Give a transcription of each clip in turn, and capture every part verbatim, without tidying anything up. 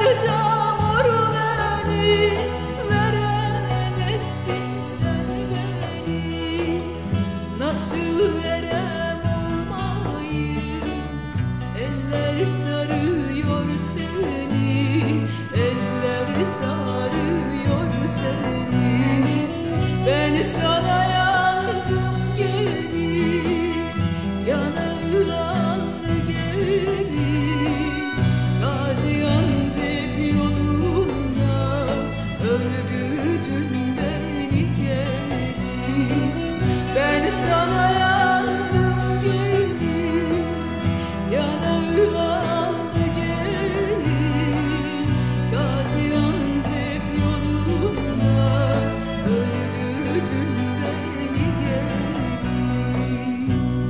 Bahçalarda mor beni veremedin sen beni. Nasıl verem olmayı, eller sarıyor seni, eller sarıyor seni. Ben sana yandım gelin, yanağın allı gelin. Gaziantep yolunda öldürdün beni gelin. Ben sana yandım gelin, yanağın allı gelin. Gaziantep yolunda öldürdün beni gelin.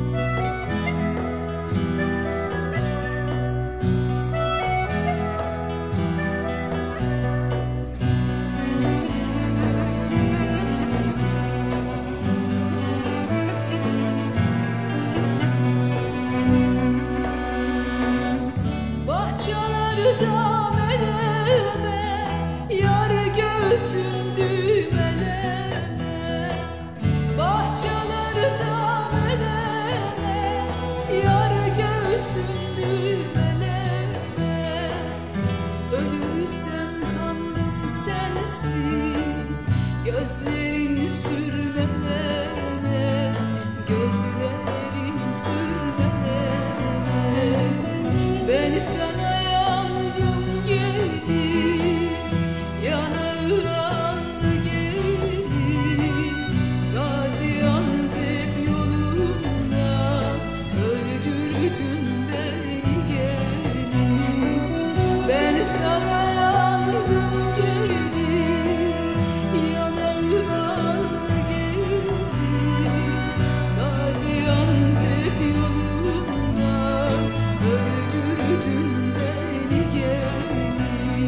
Bahçalarda meleme, yar göğsündü meleme. Bahçalarda meleme, yar göğsündü meleme. Ölürsem kanlım sensin, gözlerin sürmeleme, gözlerin sürmeleme. Ben sana yandım gelin, yanağın allı gelin. Gaziantep yolunda öldürdün beni gelin. Ben sana yandım gelin, yanağın allı gelin. Gaziantep yolunda öldürdün beni gelin.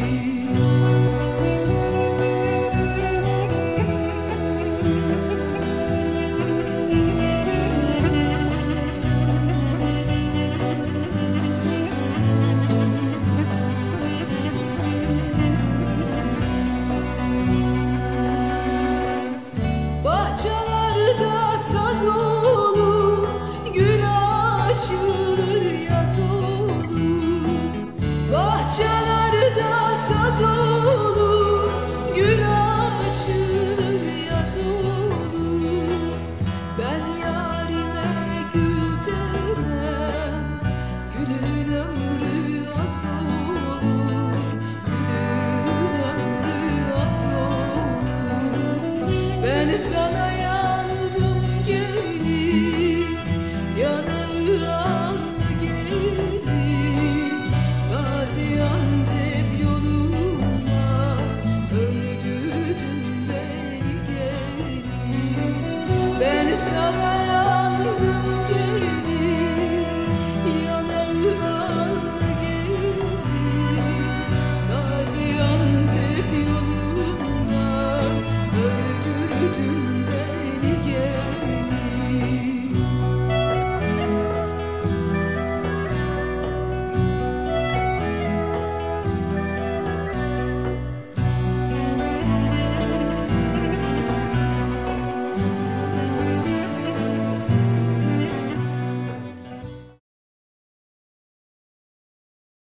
Bahçalarda saz olur, gül açılır yaz olur. Bahçalarda saz olur, gül açılır yaz olur. Ben yarime gül demem, gülün ömrü az olur, gülün ömrü az olur. Ben sana yandım gelin, yanağın allı gelin. Gaziantep yolunda öldürdün beni gelin. Ben sana